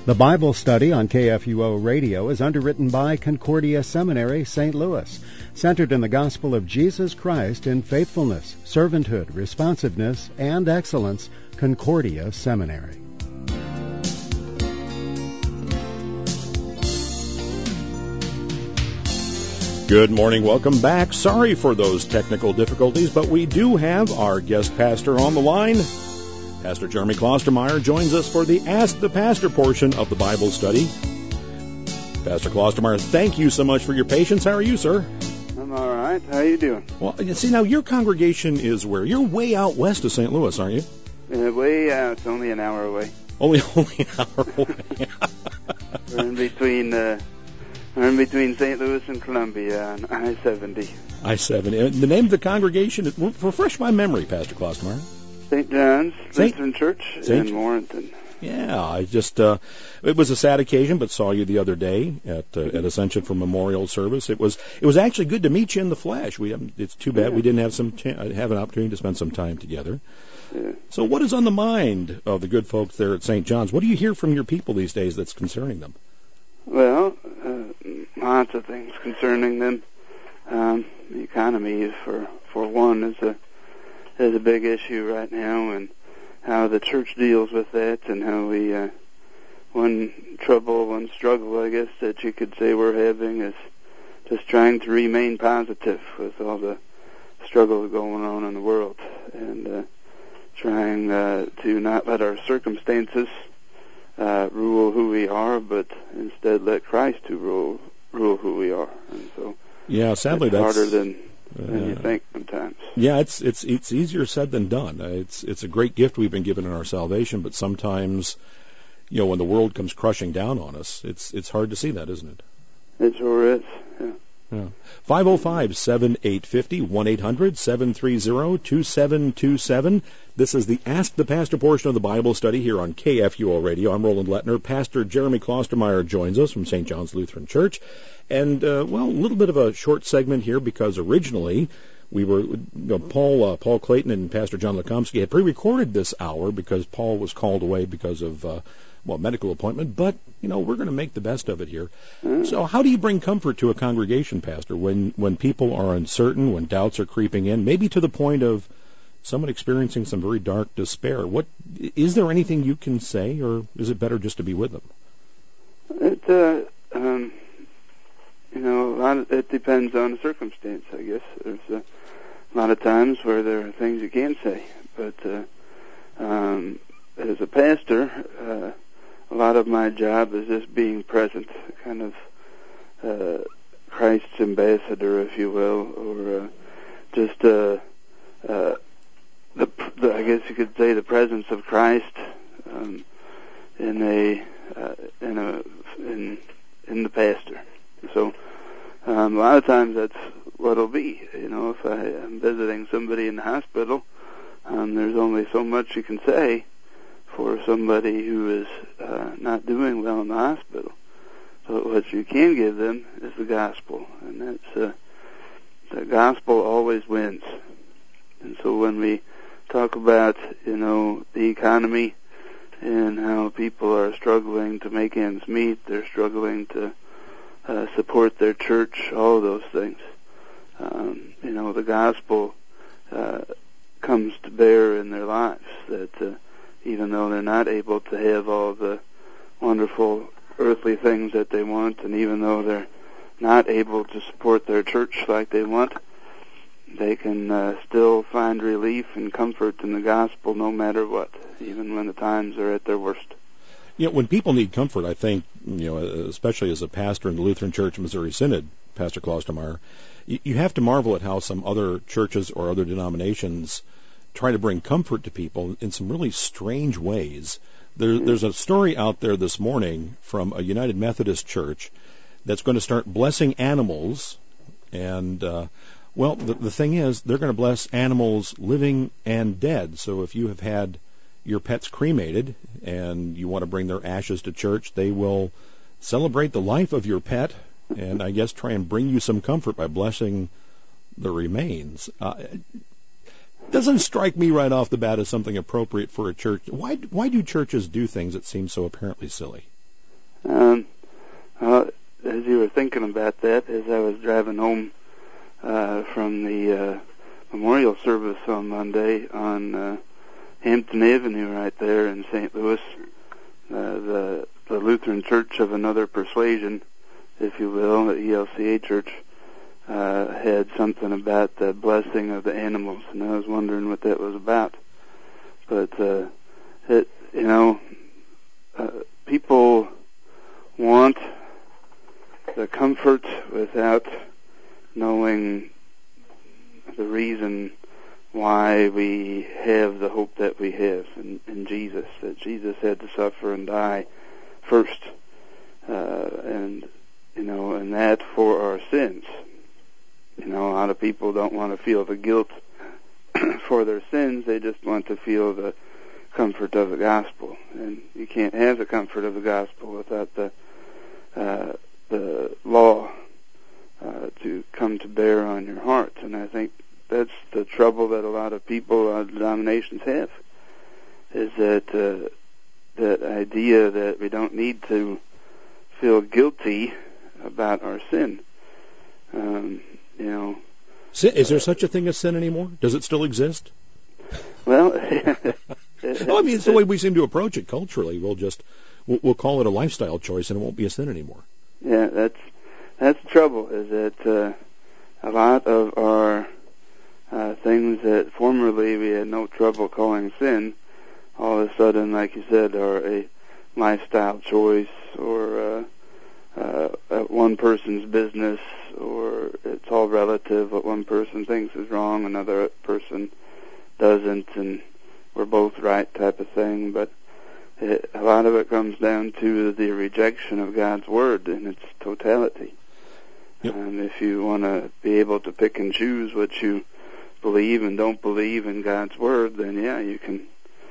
The Bible study on KFUO Radio is underwritten by Concordia Seminary, St. Louis, centered in the gospel of Jesus Christ in faithfulness, servanthood, responsiveness, and excellence. Concordia Seminary. Good morning. Welcome back. Sorry for those technical difficulties, but we do have our guest pastor on the line. Pastor Jeremy Klostermeyer joins us for the Ask the Pastor portion of the Bible study. Pastor Klostermeyer, thank you so much for your patience. How are you, sir? I'm all right. How are you doing? Well, you see, now your congregation is where? You're way out west of St. Louis, aren't you? Way out. It's only an hour away. Only an hour away. We're in between St. Louis and Columbia on I-70. I-70. The name of the congregation, refresh my memory, Pastor Klostermeyer. St. John's Lutheran Church in Warrenton. Yeah, I just, it was a sad occasion, but saw you the other day at Ascension for Memorial Service. It was actually good to meet you in the flesh. It's too bad we didn't have an opportunity to spend some time together. Yeah. So what is on the mind of the good folks there at St. John's? What do you hear from your people these days that's concerning them? Well, lots of things concerning them. The economy, for one, is a big issue right now, and how the church deals with that, and how one struggle, I guess, that you could say we're having is just trying to remain positive with all the struggles going on in the world, and trying to not let our circumstances rule who we are, but instead let Christ rule who we are. And so, yeah, sadly, that's harder than you think sometimes. Yeah, it's easier said than done. It's a great gift we've been given in our salvation, but sometimes, when the world comes crushing down on us, it's hard to see that, isn't it? It sure is. Yeah. 505-7850, 1-800-730-2727. This is the Ask the Pastor portion of the Bible study here on KFUO Radio. I'm Roland Lettner. Pastor Jeremy Klostermeyer joins us from St. John's Lutheran Church. And, a little bit of a short segment here because originally we were, Paul Clayton and Pastor John Lekomsky had pre-recorded this hour because Paul was called away because of, medical appointment, but, we're going to make the best of it here. So how do you bring comfort to a congregation, Pastor, when people are uncertain, when doubts are creeping in, maybe to the point of someone experiencing some very dark despair? Is there anything you can say, or is it better just to be with them? It depends on the circumstance, I guess. There's a lot of times where there are things you can't say, but as a pastor, a lot of my job is just being present, kind of Christ's ambassador, if you will, or just I guess you could say the presence of Christ in the pastor. So a lot of times that's what it'll be. If I'm visiting somebody in the hospital, there's only so much you can say for somebody who is not doing well in the hospital. But what you can give them is the gospel, and that's the gospel always wins. And so when we talk about the economy and how people are struggling to make ends meet, they're struggling to support their church, all of those things. The gospel comes to bear in their lives, that even though they're not able to have all the wonderful earthly things that they want, and even though they're not able to support their church like they want, they can still find relief and comfort in the gospel no matter what, even when the times are at their worst. When people need comfort, I think, especially as a pastor in the Lutheran Church Missouri Synod, Pastor Klostermeyer, you have to marvel at how some other churches or other denominations try to bring comfort to people in some really strange ways. There's a story out there this morning from a United Methodist church that's going to start blessing animals, and the thing is, they're going to bless animals living and dead. So if you have had your pets cremated and you want to bring their ashes to church, they will celebrate the life of your pet and I guess try and bring you some comfort by blessing the remains. Doesn't strike me right off the bat as something appropriate for a church. Why do churches do things that seem so apparently silly? As you were thinking about that, as I was driving home from the memorial service on Monday on Hampton Avenue right there in St. Louis, the Lutheran Church of Another Persuasion, if you will, the ELCA Church, had something about the blessing of the animals, and I was wondering what that was about. But people want the comfort without knowing the reason why we have the hope that we have in Jesus, that Jesus had to suffer and die first, and that for our sins. A lot of people don't want to feel the guilt for their sins. They just want to feel the comfort of the gospel, and you can't have the comfort of the gospel without the law to come to bear on your heart. And I think that's the trouble that a lot of people, denominations have, is that that idea that we don't need to feel guilty about our sin. Is there such a thing as sin anymore? Does it still exist? Well, it's the way we seem to approach it culturally. We'll call it a lifestyle choice, and it won't be a sin anymore. Yeah, that's the trouble. Is that a lot of our things that formerly we had no trouble calling sin, all of a sudden, like you said, are a lifestyle choice, or one person's business, or it's all relative. What one person thinks is wrong, another person doesn't, and we're both right type of thing. But a lot of it comes down to the rejection of God's Word in its totality. Yep. And if you want to be able to pick and choose what you believe and don't believe in God's Word, then yeah, you can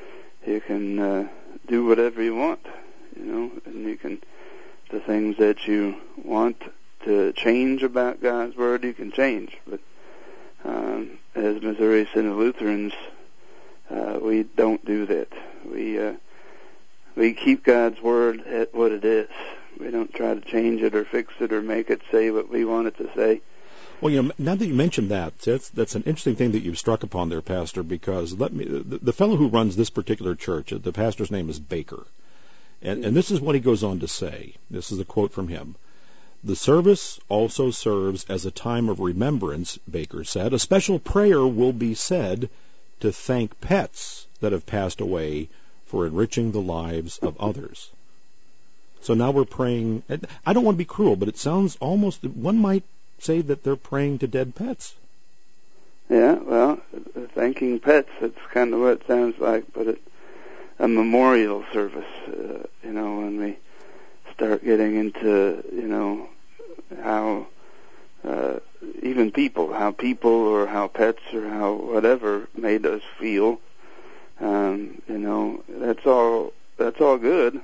do whatever you want, and you can, the things that you want to change about God's Word, you can change. But as Missouri Synod Lutherans, we don't do that. We keep God's Word at what it is. We don't try to change it or fix it or make it say what we want it to say. Well, now that you mentioned that's an interesting thing that you've struck upon there, Pastor, because the fellow who runs this particular church, the pastor's name is Baker. And this is what he goes on to say. This is a quote from him. The service also serves as a time of remembrance, Baker said. A special prayer will be said to thank pets that have passed away for enriching the lives of others. So now we're praying. I don't want to be cruel, but it sounds almost, one might say that they're praying to dead pets. Yeah, well, thanking pets, that's kind of what it sounds like, but a memorial service, when we start getting into, how even how people or how pets or how whatever made us feel, that's all good.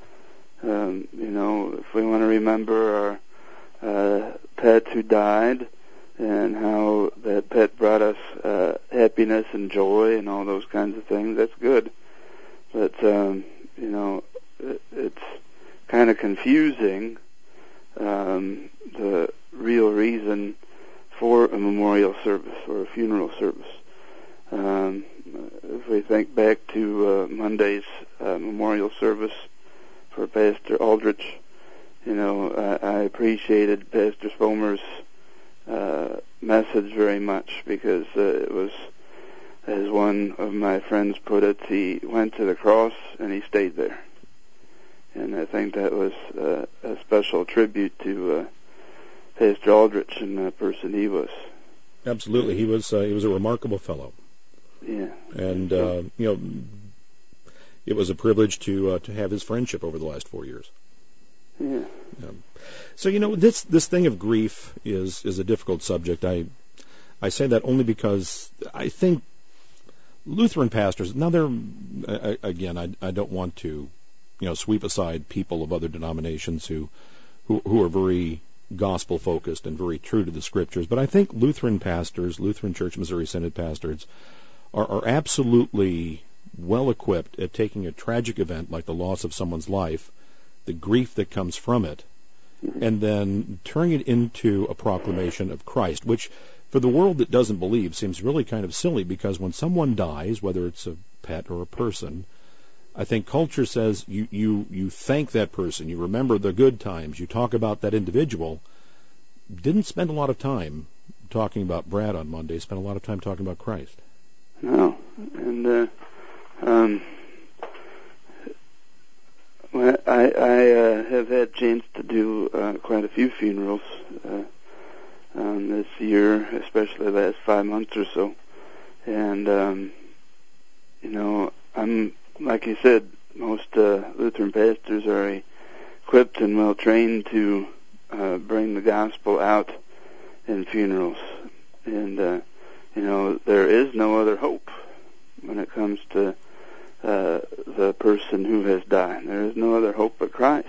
If we want to remember our pet who died and how that pet brought us happiness and joy and all those kinds of things, that's good. But, it's kind of confusing, the real reason for a memorial service or a funeral service. If we think back to Monday's memorial service for Pastor Aldrich, I appreciated Pastor Spomer's message very much, because it was, as one of my friends put it, he went to the cross and he stayed there. And I think that was a special tribute to Pastor Aldrich and the person he was. Absolutely, he was a remarkable fellow. Yeah, and it was a privilege to have his friendship over the last 4 years. Yeah. So this thing of grief is a difficult subject. I say that only because I think Lutheran pastors, now I don't want to sweep aside people of other denominations who are very gospel focused and very true to the scriptures, but I think Lutheran pastors, Lutheran Church Missouri Synod pastors, are absolutely well equipped at taking a tragic event like the loss of someone's life the grief that comes from it, and then turning it into a proclamation of Christ, which for the world that doesn't believe seems really kind of silly, because when someone dies, whether it's a pet or a person, I think culture says you thank that person, you remember the good times, you talk about that individual. Didn't spend a lot of time talking about Brad on Monday, spent a lot of time talking about Christ. No, and well, I have had a chance to do quite a few funerals this year, especially the last 5 months or so. And, I'm, like you said, most Lutheran pastors are equipped and well trained to bring the gospel out in funerals. And, there is no other hope when it comes to the person who has died. There is no other hope but Christ.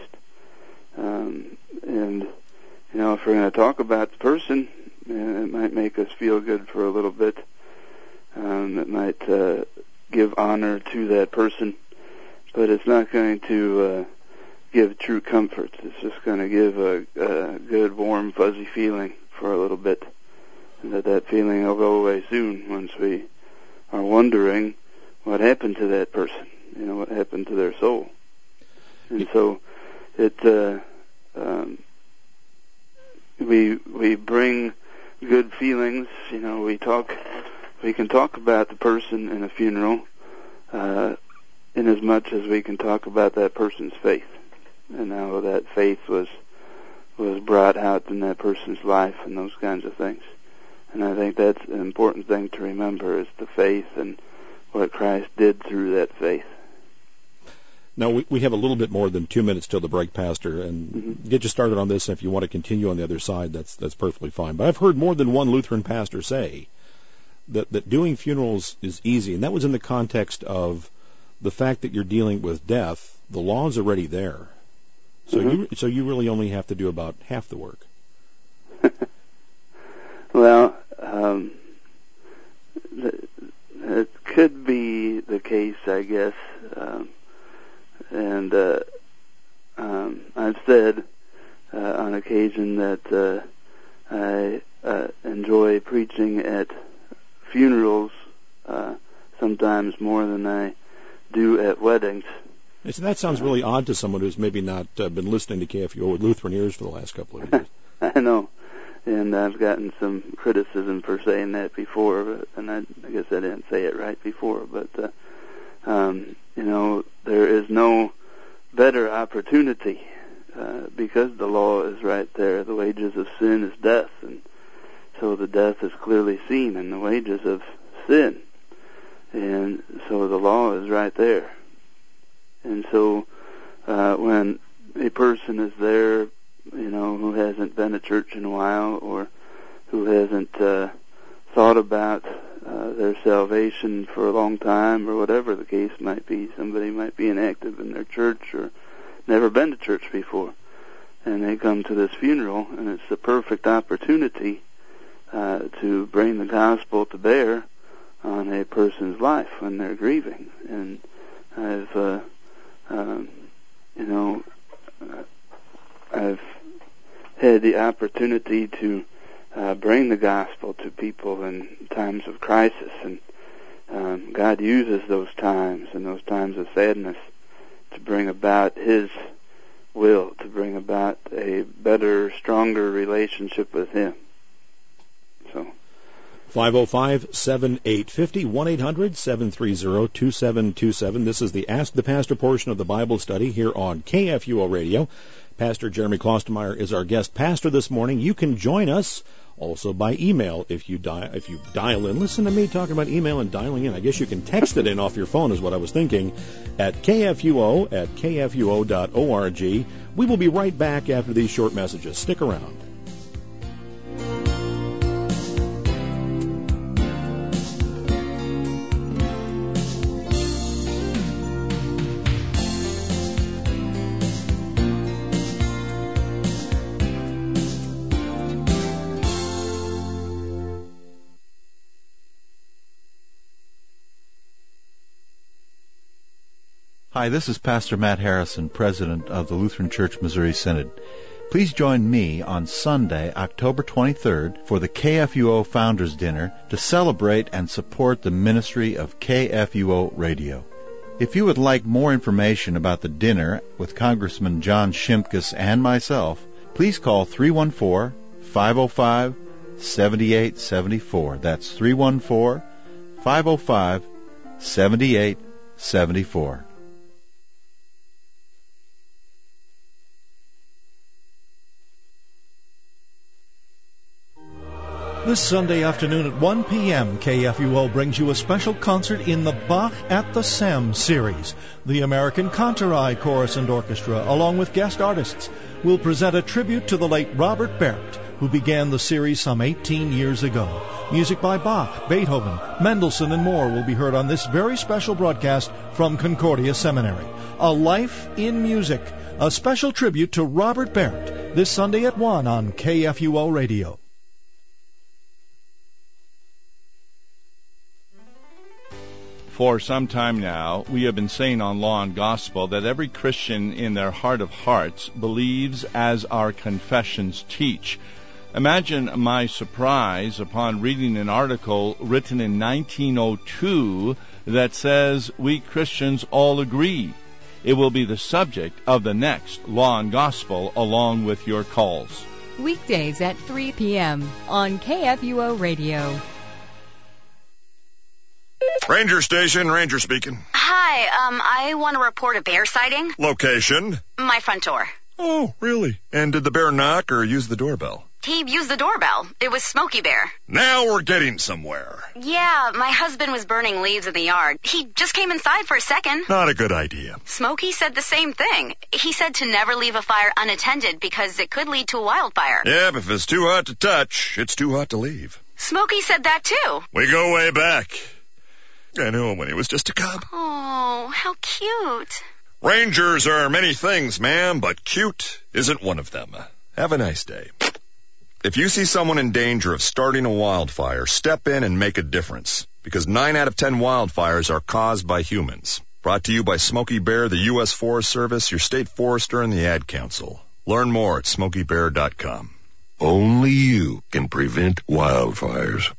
If we're going to talk about the person, it might make us feel good for a little bit. It might give honor to that person, but it's not going to give true comfort. It's just going to give a good, warm, fuzzy feeling for a little bit. And that feeling will go away soon once we are wondering what happened to that person, what happened to their soul. And so we bring good feelings, we can talk about the person in a funeral in as much as we can talk about that person's faith and how that faith was brought out in that person's life and those kinds of things. And I think that's an important thing to remember, is the faith and what Christ did through that faith. Now, we have a little bit more than 2 minutes till the break, Pastor, and get you started on this, and if you want to continue on the other side, that's perfectly fine. But I've heard more than one Lutheran pastor say that doing funerals is easy, and that was in the context of the fact that you're dealing with death. The law is already there. So you really only have to do about half the work. Well, it could be the case, I guess. I've said on occasion that I enjoy preaching at funerals sometimes more than I do at weddings. So that sounds really odd to someone who's maybe not been listening to KFUO with Lutheran ears for the last couple of years. I know, and I've gotten some criticism for saying that before, and I guess I didn't say it right before, but there is no better opportunity because the law is right there. The wages of sin is death, and so the death is clearly seen in the wages of sin, and so the law is right there. And so when a person is there, who hasn't been to church in a while, or who hasn't thought about their salvation for a long time, or whatever the case might be, somebody might be inactive in their church or never been to church before, and they come to this funeral, and it's the perfect opportunity to bring the gospel to bear on a person's life when they're grieving. And I've had the opportunity to bring the gospel to people in times of crisis, and God uses those times and those times of sadness to bring about His will, to bring about a better, stronger relationship with Him. So 505-7850, 1-800-730-2727. This is the Ask the Pastor portion of the Bible study here on KFUO Radio. Pastor Jeremy Klostermeyer is our guest pastor this morning. You can join us also by email if you dial in. Listen to me talking about email and dialing in. I guess you can text it in off your phone is what I was thinking, at kfuo@kfuo.org. We will be right back after these short messages. Stick around. Hi, this is Pastor Matt Harrison, President of the Lutheran Church Missouri Synod. Please join me on Sunday, October 23rd, for the KFUO Founders Dinner to celebrate and support the ministry of KFUO Radio. If you would like more information about the dinner with Congressman John Shimkus and myself, please call 314-505-7874. That's 314-505-7874. This Sunday afternoon at 1 p.m., KFUO brings you a special concert in the Bach at the Sem series. The American Cantorai Chorus and Orchestra, along with guest artists, will present a tribute to the late Robert Barrett, who began the series some 18 years ago. Music by Bach, Beethoven, Mendelssohn, and more will be heard on this very special broadcast from Concordia Seminary. A Life in Music, a special tribute to Robert Barrett, this Sunday at 1 on KFUO Radio. For some time now, we have been saying on Law and Gospel that every Christian in their heart of hearts believes as our confessions teach. Imagine my surprise upon reading an article written in 1902 that says we Christians all agree. It will be the subject of the next Law and Gospel along with your calls. Weekdays at 3 p.m. on KFUO Radio. Ranger Station, Ranger speaking. Hi, I want to report a bear sighting. Location? My front door. Oh, really? And did the bear knock or use the doorbell? He used the doorbell. It was Smokey Bear. Now we're getting somewhere. Yeah, my husband was burning leaves in the yard. He just came inside for a second. Not a good idea. Smokey said the same thing. He said to never leave a fire unattended because it could lead to a wildfire. Yeah, but if it's too hot to touch, it's too hot to leave. Smokey said that too. We go way back. I knew him when he was just a cub. Oh, how cute. Rangers are many things, ma'am, but cute isn't one of them. Have a nice day. If you see someone in danger of starting a wildfire, step in and make a difference, because 9 out of 10 wildfires are caused by humans. Brought to you by Smokey Bear, the U.S. Forest Service, your state forester, and the Ad Council. Learn more at smokeybear.com. Only you can prevent wildfires.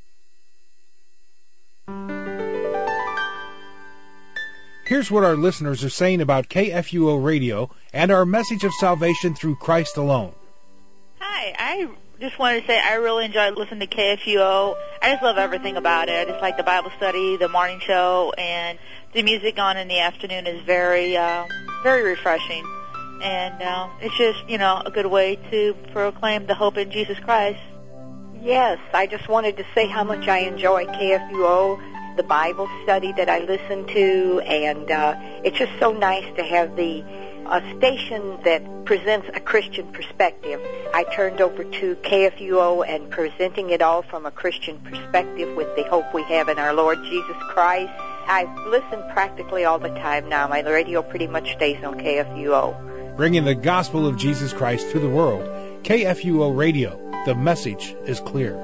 Here's what our listeners are saying about KFUO Radio and our message of salvation through Christ alone. Hi, I just wanted to say I really enjoyed listening to KFUO. I just love everything about it. I just like the Bible study, the morning show, and the music on in the afternoon is very refreshing. And it's just, a good way to proclaim the hope in Jesus Christ. Yes, I just wanted to say how much I enjoy KFUO, the Bible study that I listen to, and it's just so nice to have a station that presents a Christian perspective. I turned over to KFUO and presenting it all from a Christian perspective with the hope we have in our Lord Jesus Christ. I listen practically all the time now. My radio pretty much stays on KFUO. Bringing the gospel of Jesus Christ to the world. KFUO Radio. The message is clear.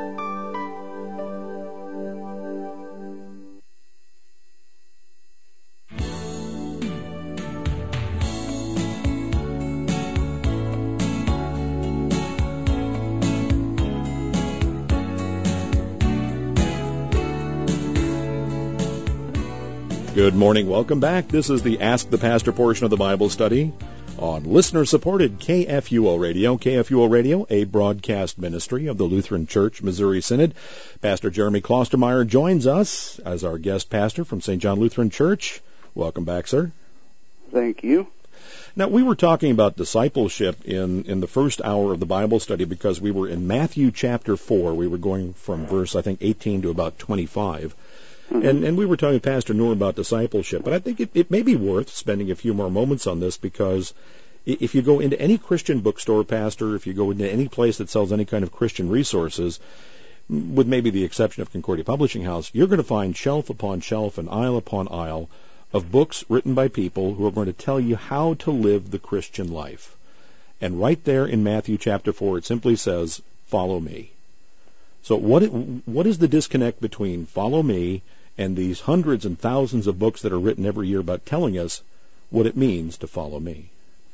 Good morning. Welcome back. This is the Ask the Pastor portion of the Bible study on listener-supported KFUO Radio. KFUO Radio, a broadcast ministry of the Lutheran Church Missouri Synod. Pastor Jeremy Klostermeyer joins us as our guest pastor from St. John Lutheran Church. Welcome back, sir. Thank you. Now, we were talking about discipleship in the first hour of the Bible study because we were in Matthew chapter 4. We were going from verse, 18 to about 25. Mm-hmm. And we were talking to Pastor Noor about discipleship, but I think it may be worth spending a few more moments on this because if you go into any Christian bookstore, Pastor, if you go into any place that sells any kind of Christian resources, with maybe the exception of Concordia Publishing House, you're going to find shelf upon shelf and aisle upon aisle of books written by people who are going to tell you how to live the Christian life. And right there in Matthew chapter 4, it simply says, follow me. So what is the disconnect between follow me and these hundreds and thousands of books that are written every year about telling us what it means to follow me?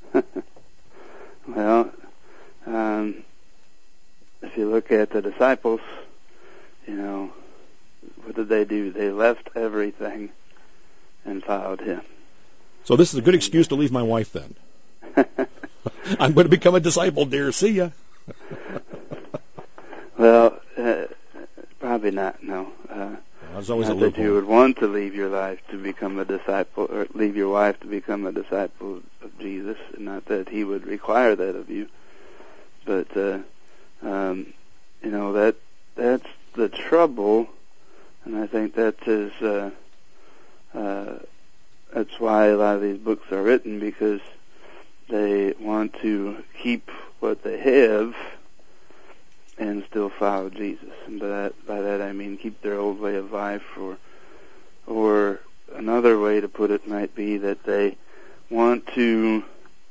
Well, if you look at the disciples, what did they do? They left everything and followed him. So this is a good excuse to leave my wife then. I'm going to become a disciple, dear. See ya. Well, probably not, no. There's always not a that loophole. you would want to leave your life to become a disciple, or leave your wife to become a disciple of Jesus, not that he would require that of you. But, that's the trouble, and I think that is, that's why a lot of these books are written, because they want to keep what they have and still follow Jesus. And by that I mean keep their old way of life, or another way to put it might be that they want to,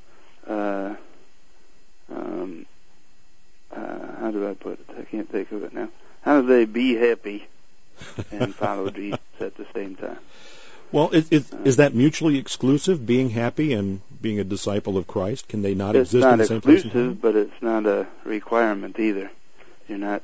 how do I put it? I can't think of it now. How do they be happy and follow Jesus at the same time? Well, is that mutually exclusive, being happy and being a disciple of Christ? Can they not exist in the same place? It's not exclusive, but it's not a requirement either. You're not,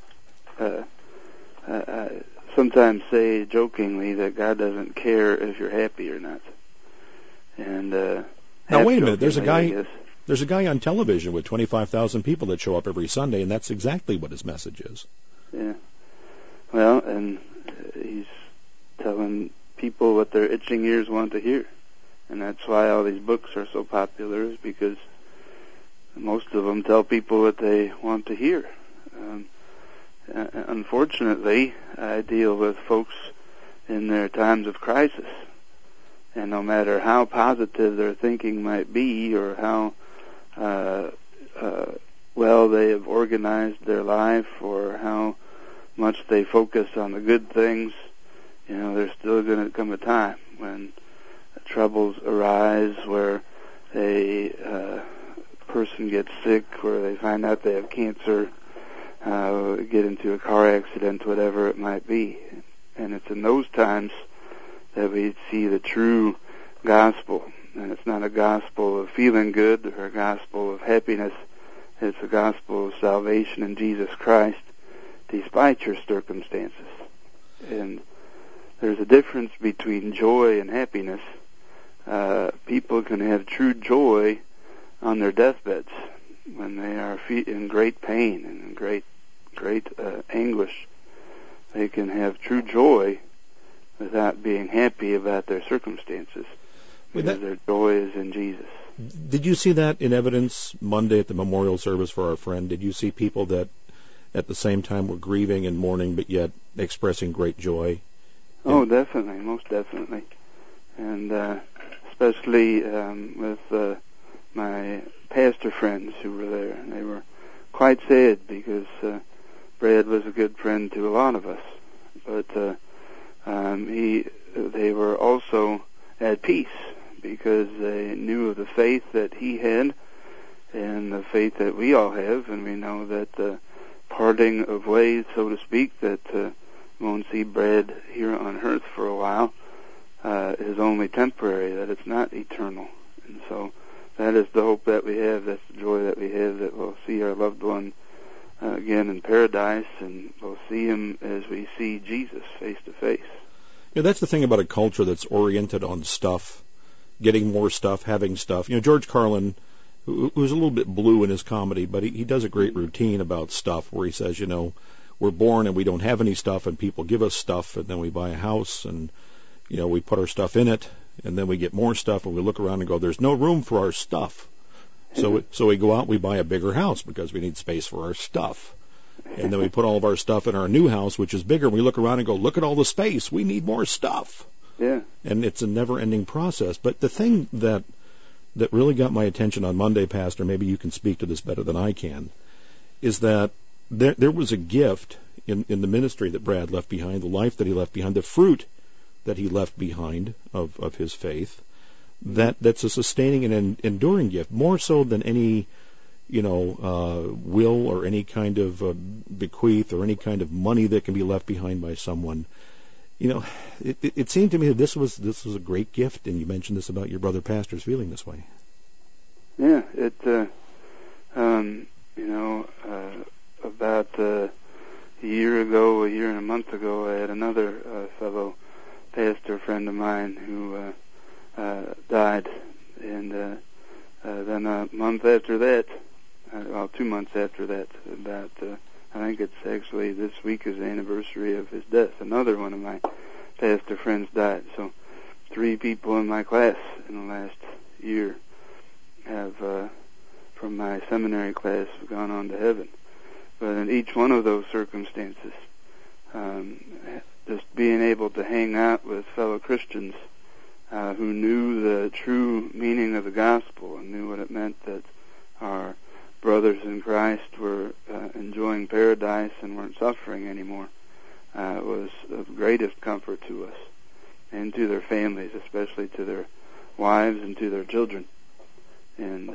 I sometimes say jokingly that God doesn't care if you're happy or not. And now wait a minute, there's a guy on television with 25,000 people that show up every Sunday, and that's exactly what his message is. Yeah. Well, and he's telling people what their itching ears want to hear. And that's why all these books are so popular, is because most of them tell people what they want to hear. Unfortunately, I deal with folks in their times of crisis. And no matter how positive their thinking might be, or how well they have organized their life, or how much they focus on the good things, there's still going to come a time when troubles arise, where a person gets sick, or they find out they have cancer, get into a car accident, whatever it might be. And it's in those times that we see the true gospel. And it's not a gospel of feeling good or a gospel of happiness. It's a gospel of salvation in Jesus Christ, despite your circumstances. And there's a difference between joy and happiness. People can have true joy on their deathbeds when they are in great pain and in great anguish. They can have true joy without being happy about their circumstances, because their joy is in Jesus. Did you see that in evidence Monday at the memorial service for our friend? Did you see people that at the same time were grieving and mourning, but yet expressing great joy? Oh, definitely, most definitely. And especially with my pastor friends who were there. And they were quite sad, because Brad was a good friend to a lot of us. But they were also at peace, because they knew of the faith that he had and the faith that we all have. And we know that the parting of ways, so to speak, that won't see Brad here on earth for a while, is only temporary, that it's not eternal. And so that is the hope that we have, that's the joy that we have, that we'll see our loved one again in paradise, and we'll see him as we see Jesus face to face. Yeah, that's the thing about a culture that's oriented on stuff, getting more stuff, having stuff. George Carlin, who's a little bit blue in his comedy, but he does a great routine about stuff where he says, we're born and we don't have any stuff, and people give us stuff, and then we buy a house, and we put our stuff in it, and then we get more stuff, and we look around and go, there's no room for our stuff. So we go out and we buy a bigger house because we need space for our stuff. And then we put all of our stuff in our new house, which is bigger, and we look around and go, look at all the space. We need more stuff. Yeah. And it's a never-ending process. But the thing that really got my attention on Monday, Pastor, maybe you can speak to this better than I can, is that there was a gift in the ministry that Brad left behind, the life that he left behind, the fruit that he left behind of his faith, that's a sustaining and enduring gift, more so than any, will or any kind of bequeath or any kind of money that can be left behind by someone. It seemed to me that this was a great gift, and you mentioned this about your brother pastors feeling this way. Yeah, about a year and a month ago, I had another fellow pastor friend of mine who died, and then a month after that, 2 months after that, I think it's actually this week is the anniversary of his death. Another one of my pastor friends died. So 3 people in my class in the last year have, from my seminary class, gone on to heaven. But in each one of those circumstances, just being able to hang out with fellow Christians who knew the true meaning of the gospel and knew what it meant that our brothers in Christ were enjoying paradise and weren't suffering anymore, was of greatest comfort to us and to their families, especially to their wives and to their children. And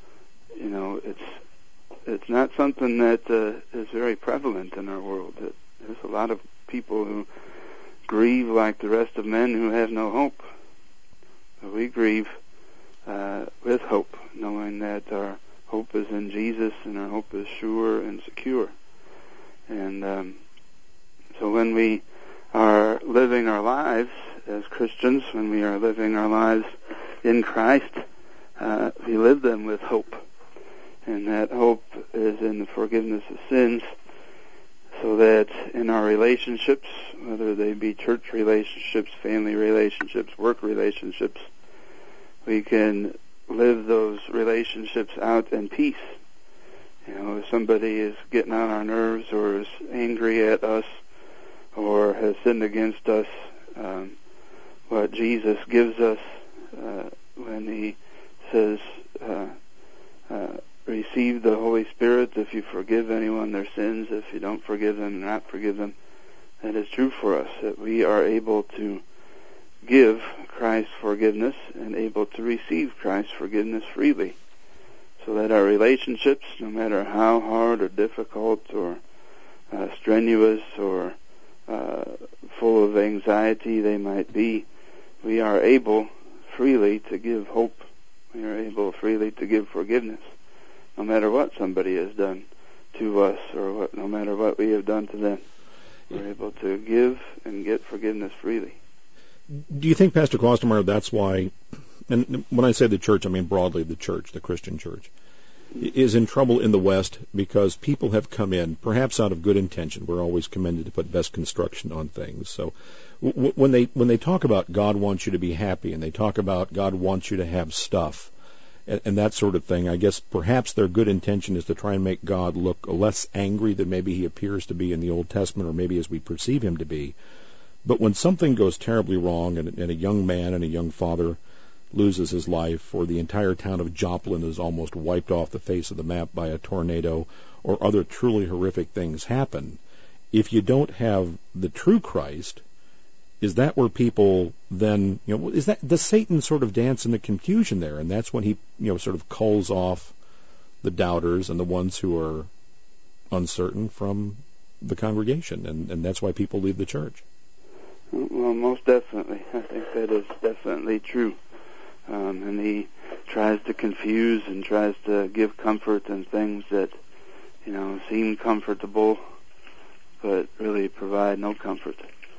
it's not something that is very prevalent in our world. There's a lot of people who grieve like the rest of men who have no hope. But we grieve with hope, knowing that our hope is in Jesus and our hope is sure and secure. And so when we are living our lives as Christians, when we are living our lives in Christ, we live them with hope. And that hope is in the forgiveness of sins, so that in our relationships, whether they be church relationships, family relationships, work relationships, we can live those relationships out in peace. If somebody is getting on our nerves or is angry at us or has sinned against us, what Jesus gives us when he says, receive the Holy Spirit if you forgive anyone their sins, if you don't forgive them, not forgive them, that is true for us, that we are able to give Christ's forgiveness and able to receive Christ's forgiveness freely, so that our relationships, no matter how hard or difficult or strenuous or full of anxiety they might be, we are able freely to give hope. We are able freely to give forgiveness, no matter what somebody has done to us or no matter what we have done to them. We're able to give and get forgiveness freely. Do you think, Pastor Klostermeyer, that's why, and when I say the church, I mean broadly the church, the Christian church, is in trouble in the West because people have come in, perhaps out of good intention. We're always commended to put best construction on things. So when they talk about God wants you to be happy and they talk about God wants you to have stuff and that sort of thing, I guess perhaps their good intention is to try and make God look less angry than maybe he appears to be in the Old Testament or maybe as we perceive him to be. But when something goes terribly wrong and a young man and a young father loses his life, or the entire town of Joplin is almost wiped off the face of the map by a tornado, or other truly horrific things happen, if you don't have the true Christ, is that where people then, does Satan sort of dance in the confusion there? And that's when he, sort of culls off the doubters and the ones who are uncertain from the congregation, and that's why people leave the church. Well, most definitely. I think that is definitely true. And he tries to confuse and tries to give comfort in things that, seem comfortable, but really provide no comfort.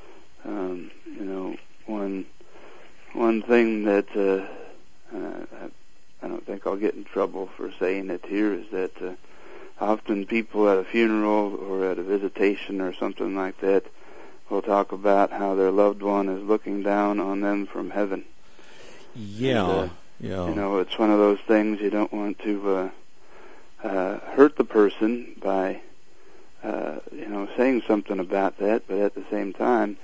One thing that I don't think I'll get in trouble for saying it here is that often people at a funeral or at a visitation or something like that will talk about how their loved one is looking down on them from heaven. Yeah. It's one of those things you don't want to hurt the person by, saying something about that, but at the same time,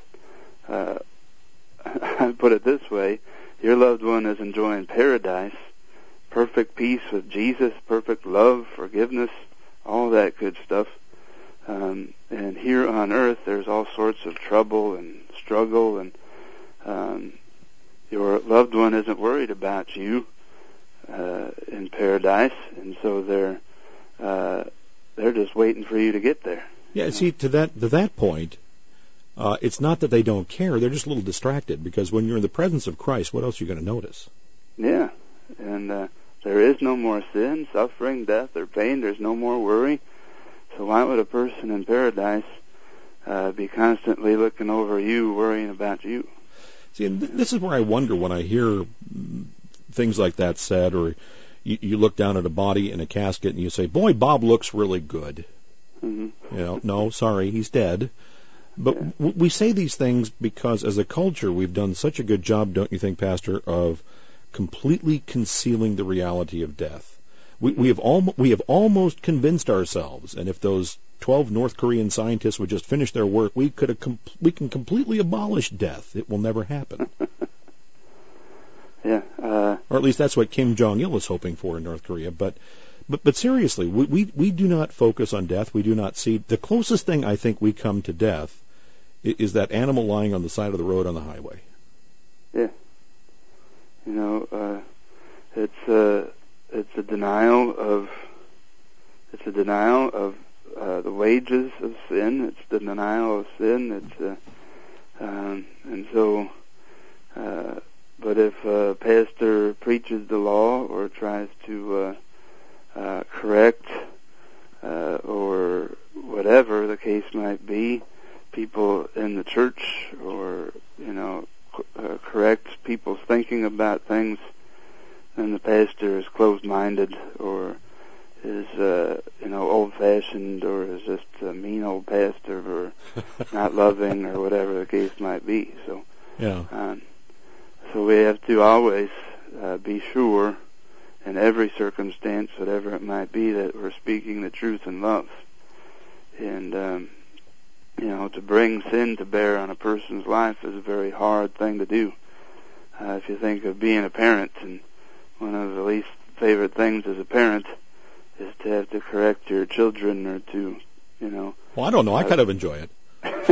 I put it this way, your loved one is enjoying paradise, perfect peace with Jesus, perfect love, forgiveness, all that good stuff. And here on earth, there's all sorts of trouble and struggle, and your loved one isn't worried about you in paradise, and so they're just waiting for you to get there. Yeah, see, to that point, It's not that they don't care; they're just a little distracted because when you're in the presence of Christ, what else are you going to notice? Yeah, and there is no more sin, suffering, death, or pain. There's no more worry. So why would a person in paradise be constantly looking over you, worrying about you? See, and this is where I wonder when I hear things like that said, or you look down at a body in a casket and you say, "Boy, Bob looks really good." Mm-hmm. You know, no, sorry, he's dead. But we say these things because as a culture we've done such a good job, don't you think, Pastor, of completely concealing the reality of death. We have almost convinced ourselves, and if those 12 North Korean scientists would just finish their work, we can completely abolish death. It will never happen. Yeah. Or at least that's what Kim Jong-il is hoping for in North Korea. But seriously, we do not focus on death. We do not see. The closest thing I think we come to death is that animal lying on the side of the road on the highway. Yeah. You know, it's a denial of the wages of sin. It's the denial of sin. But if a pastor preaches the law or tries to correct or whatever the case might be, people in the church, or correct people's thinking about things, then the pastor is closed-minded or is old-fashioned or is just a mean old pastor or not loving or whatever the case might be. So yeah. So we have to always be sure in every circumstance, whatever it might be, that we're speaking the truth in love. And to bring sin to bear on a person's life is a very hard thing to do. If you think of being a parent, and one of the least favorite things as a parent is to have to correct your children or to, Well, I don't know. I kind of enjoy it.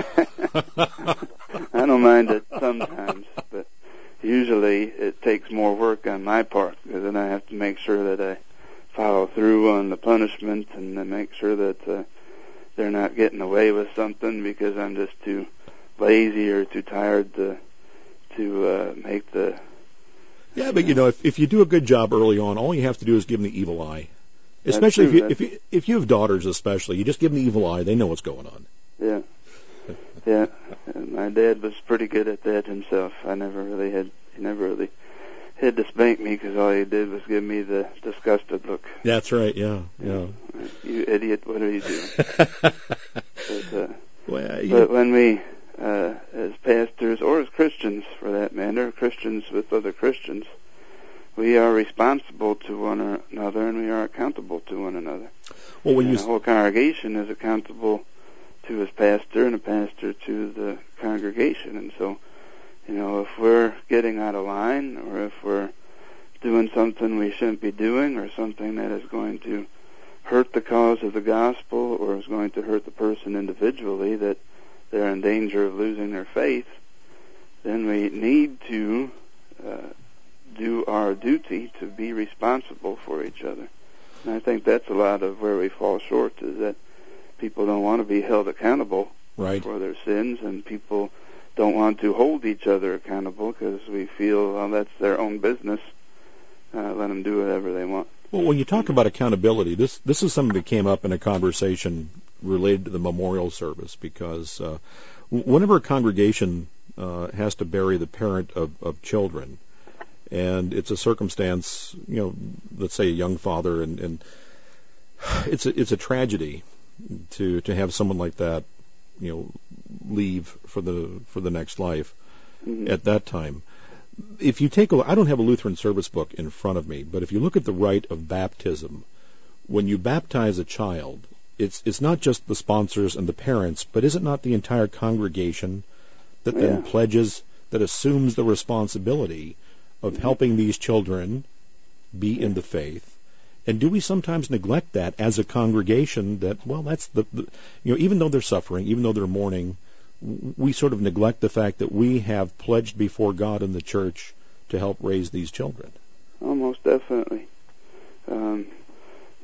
I don't mind it sometimes, but usually it takes more work on my part, because then I have to make sure that I follow through on the punishment and then make sure that they're not getting away with something because I'm just too lazy or too tired to make the... Yeah, but if you do a good job early on, all you have to do is give them the evil eye. Especially if you have daughters, especially, you just give them the evil eye. They know what's going on. Yeah, yeah. And my dad was pretty good at that himself. He never really had to spank me because all he did was give me the disgusted look. That's right. Yeah, yeah. You idiot! What are you doing? But when we, as pastors or as Christians, for that matter, Christians with other Christians, we are responsible to one another and we are accountable to one another. Well, the whole congregation is accountable to his pastor and a pastor to the congregation. And so, if we're getting out of line or if we're doing something we shouldn't be doing or something that is going to hurt the cause of the gospel or is going to hurt the person individually, that they're in danger of losing their faith, then we need to do our duty to be responsible for each other. And I think that's a lot of where we fall short, is that people don't want to be held accountable for their sins, and people don't want to hold each other accountable because we feel, well, that's their own business. Let them do whatever they want. Well, when you talk about accountability, this is something that came up in a conversation related to the memorial service, because whenever a congregation has to bury the parent of children, and it's a circumstance, let's say a young father, and it's a tragedy to have someone like that, leave for the next life at that time. If you take I don't have a Lutheran service book in front of me, but if you look at the rite of baptism, when you baptize a child, it's not just the sponsors and the parents, but is it not the entire congregation that then pledges, that assumes the responsibility of helping these children be in the faith? And do we sometimes neglect that as a congregation, that, well, that's even though they're suffering, even though they're mourning, we sort of neglect the fact that we have pledged before God and the church to help raise these children? Almost definitely.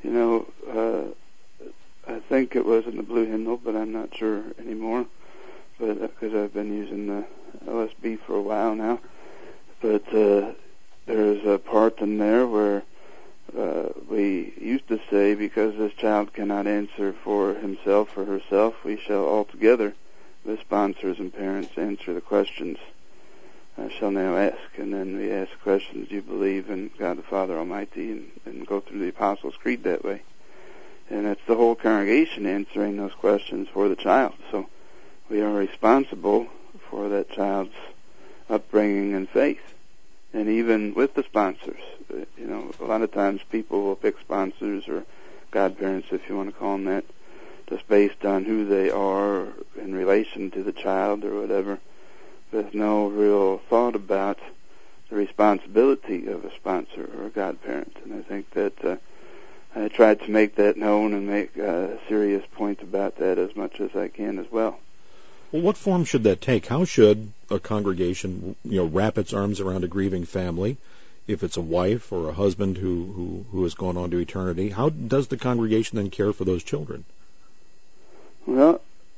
I think it was in the Blue Hymnal, but I'm not sure anymore. but because I've been using the LSB for a while now. But there's a part in there where we used to say, because this child cannot answer for himself or herself, we shall altogether, the sponsors and parents, answer the questions I shall now ask. And then we ask questions, do you believe in God the Father Almighty, and go through the Apostles' Creed that way. And it's the whole congregation answering those questions for the child. So we are responsible for that child's upbringing and faith. And even with the sponsors, a lot of times people will pick sponsors or godparents, if you want to call them that, just based on who they are in relation to the child or whatever, with no real thought about the responsibility of a sponsor or a godparent. And I think that I tried to make that known and make a serious point about that as much as I can as well. Well, what form should that take? How should a congregation, wrap its arms around a grieving family? If it's a wife or a husband who has gone on to eternity, how does the congregation then care for those children? Well,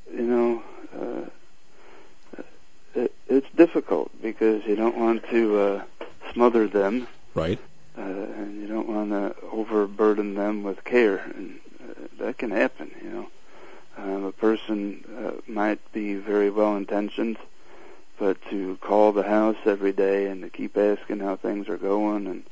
it's difficult because you don't want to smother them. Right. And you don't want to overburden them with care. And that can happen, A person might be very well-intentioned, but to call the house every day and to keep asking how things are going and,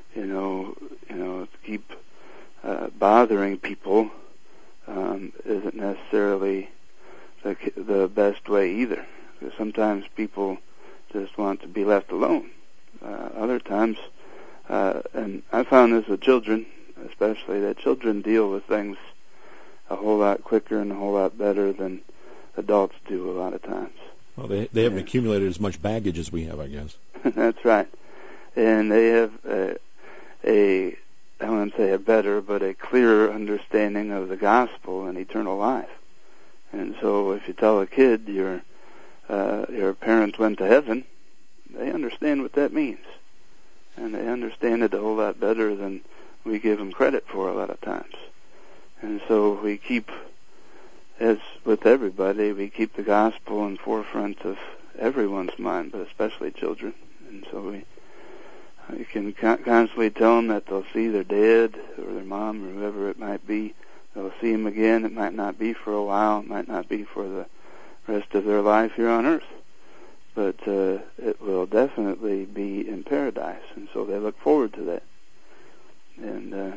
to keep bothering people isn't necessarily the best way either. Because sometimes people just want to be left alone. Other times, and I found this with children, especially, that children deal with things a whole lot quicker and a whole lot better than adults do a lot of times. Well, they haven't accumulated as much baggage as we have, I guess. That's right. And they have I wouldn't say a better, but a clearer understanding of the gospel and eternal life. And so if you tell a kid your parents went to heaven, they understand what that means. And they understand it a whole lot better than we give them credit for a lot of times. And so we keep, as with everybody, we keep the gospel in forefront of everyone's mind, but especially children. And so we can constantly tell them that they'll see their dad or their mom or whoever it might be. They'll see him again. It might not be for a while. It might not be for the rest of their life here on earth. But it will definitely be in paradise. And so they look forward to that. And,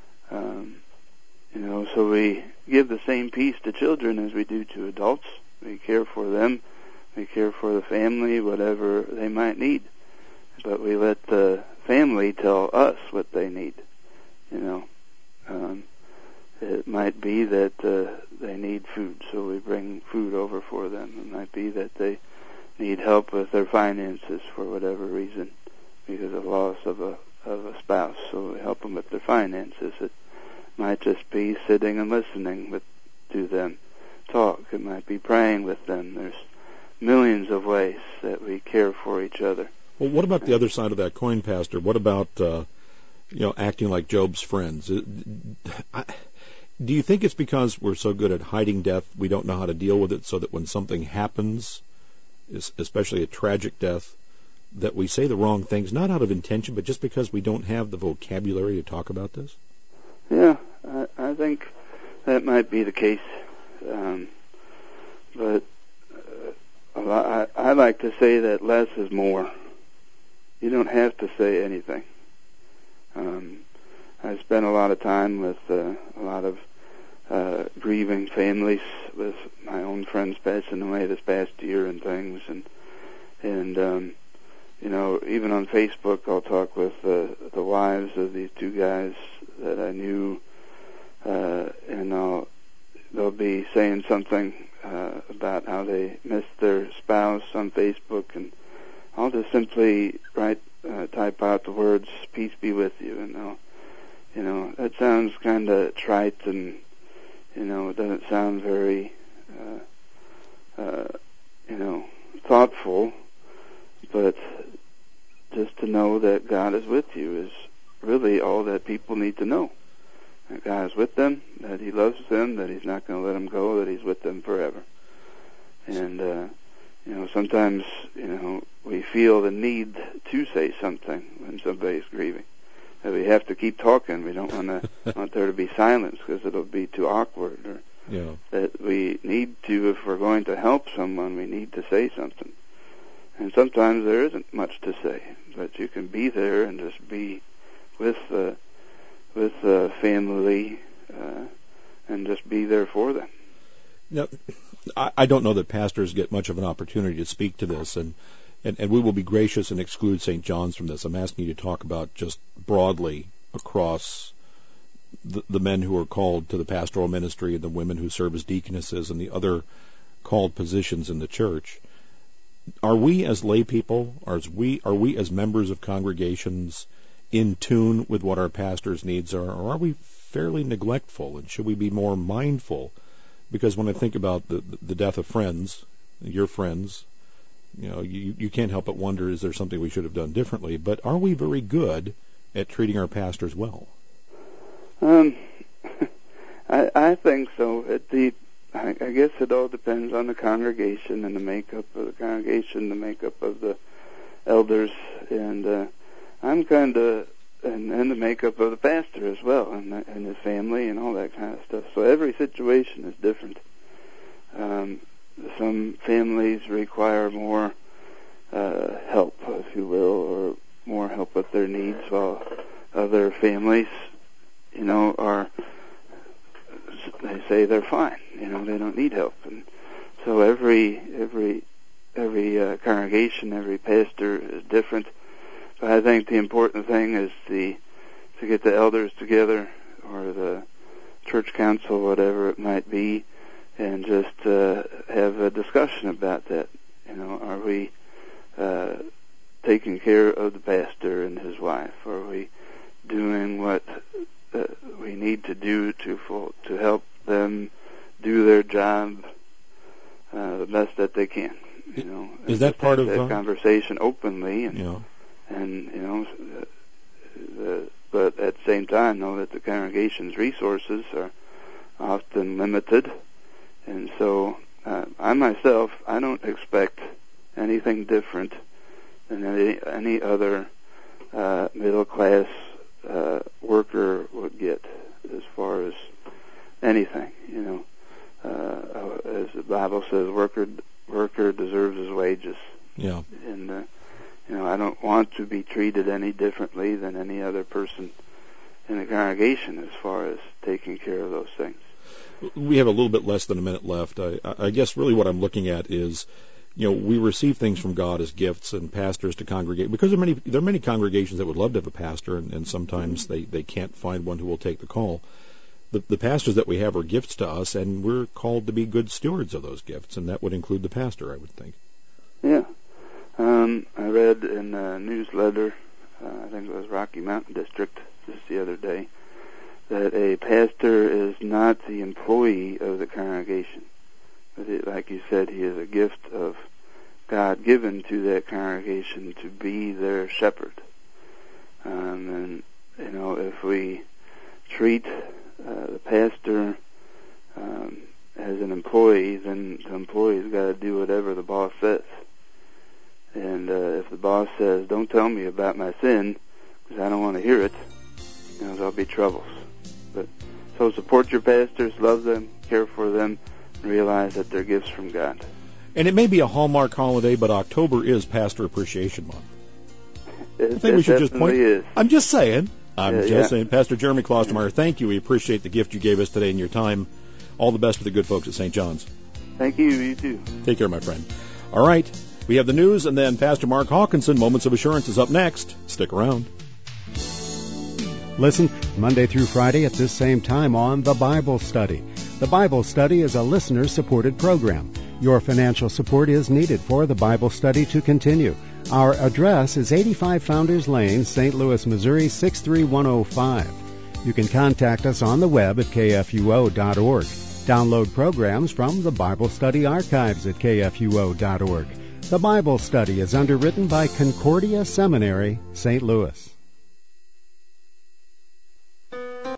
so we give the same peace to children as we do to adults. We care for them. We care for the family, whatever they might need. But we let the family tell us what they need. It might be that they need food, so we bring food over for them. It might be that they need help with their finances for whatever reason, because of loss of a spouse, so we help them with their finances. It might just be sitting and listening to them talk. It might be praying with them. There's millions of ways that we care for each other. Well, what about the other side of that coin, Pastor? What about, acting like Job's friends? Do you think it's because we're so good at hiding death, we don't know how to deal with it, so that when something happens, especially a tragic death, that we say the wrong things, not out of intention, but just because we don't have the vocabulary to talk about this? Yeah, I think that might be the case. But I like to say that less is more. You don't have to say anything. I spent a lot of time with a lot of grieving families, with my own friends passing away this past year and things, and even on Facebook I'll talk with the wives of these two guys that I knew, and they'll be saying something about how they missed their spouse on Facebook, and I'll just simply type out the words, "Peace be with you," and that sounds kind of trite, and it doesn't sound very thoughtful, but just to know that God is with you is really all that people need to know. That God is with them, that He loves them, that He's not going to let them go, that He's with them forever. And, sometimes, we feel the need to say something when somebody's grieving. That we have to keep talking. We don't want there to be silence because it'll be too awkward. Or that we need to, if we're going to help someone, we need to say something. And sometimes there isn't much to say, but you can be there and just be with the family and just be there for them. Now, I don't know that pastors get much of an opportunity to speak to this, and we will be gracious and exclude St. John's from this. I'm asking you to talk about just broadly across the men who are called to the pastoral ministry and the women who serve as deaconesses and the other called positions in the church. Are we as lay people, are we as members of congregations in tune with what our pastors' needs are, or are we fairly neglectful, and should we be more mindful? Because when I think about the death of friends, your friends, you can't help but wonder, is there something we should have done differently? But are we very good at treating our pastors well? I think so. I guess it all depends on the congregation and the makeup of the congregation, the makeup of the elders, and I'm kind of, and the makeup of the pastor as well, and his family and all that kind of stuff. So every situation is different. Some families require more help, if you will, or more help with their needs, while other families, they say they're fine. They don't need help. And so every congregation, every pastor is different. But I think the important thing is to get the elders together, or the church council, whatever it might be, and just have a discussion about that. Are we taking care of the pastor and his wife? Are we doing what we need to do to help them do their job the best that they can? Is that part of that conversation openly, but at the same time, know that the congregation's resources are often limited, and so I myself, I don't expect anything different than any other middle class worker would get, as far as anything. As the Bible says, worker deserves his wages. Yeah. And I don't want to be treated any differently than any other person in the congregation as far as taking care of those things. We have a little bit less than a minute left. I guess really what I'm looking at is, we receive things from God as gifts, and pastors to congregate, because there are many congregations that would love to have a pastor, and sometimes they can't find one who will take the call. The pastors that we have are gifts to us, and we're called to be good stewards of those gifts, and that would include the pastor, I would think. Yeah. I read in a newsletter, I think it was Rocky Mountain District, just the other day, that a pastor is not the employee of the congregation. But like you said, he is a gift of God given to that congregation to be their shepherd. And, if we treat the pastor as an employee, then the employee's got to do whatever the boss says. And if the boss says, "Don't tell me about my sin, because I don't want to hear it," there'll be troubles. So support your pastors, love them, care for them, and realize that they're gifts from God. And it may be a Hallmark holiday, but October is Pastor Appreciation Month. I think we should just point. Is. I'm just saying. Saying. Pastor Jeremy Klostermeyer, thank you. We appreciate the gift you gave us today and your time. All the best for the good folks at St. John's. Thank you. You too. Take care, my friend. All right. We have the news, and then Pastor Mark Hawkinson, Moments of Assurance, is up next. Stick around. Listen Monday through Friday at this same time on The Bible Study. The Bible Study is a listener-supported program. Your financial support is needed for The Bible Study to continue. Our address is 85 Founders Lane, St. Louis, Missouri, 63105. You can contact us on the web at kfuo.org. Download programs from the Bible Study archives at kfuo.org. The Bible Study is underwritten by Concordia Seminary, St. Louis.